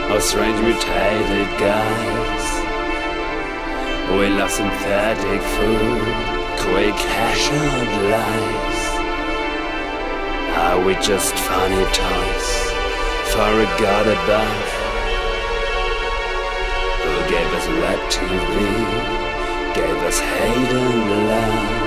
Are strange mutated guys. We love synthetic food, quick cash and lies. Are we just funny toys for a god above, who gave us web TV, gave us hate and love?